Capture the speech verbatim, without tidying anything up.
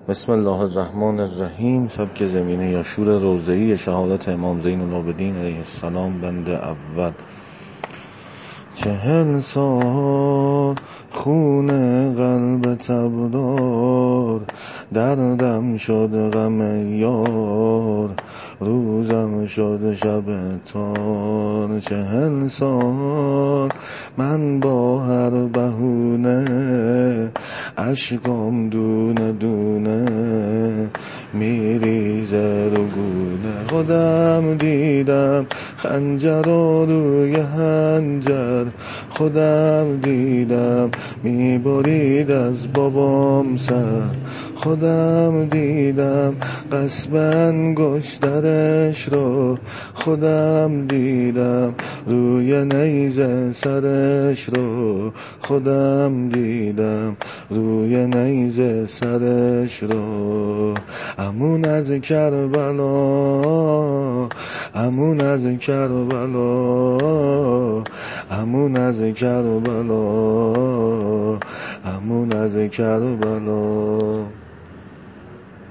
بسم الله الرحمن الرحیم. سبک زمینه یا شور روضه‌ای شهادت امام زین العابدین علیه السلام. بند اول. چهل سال خون قلب تبدار، دردم شد غم یار، روزم شد شب تار. چهل سال من با هر بهونه، اشکام دونه دونه میریزه رو گونه. خودم دیدم خنجر و روی خنجر، خودم دیدم میبرید از بابام سر، خودم دیدم قصبن گشترش رو، خودم دیدم روی نیزه سرش رو، خودم دیدم روی نیزه سرش رو. امون از کربلا، امون از کربلا، امون از کربلا، امون از کربلا.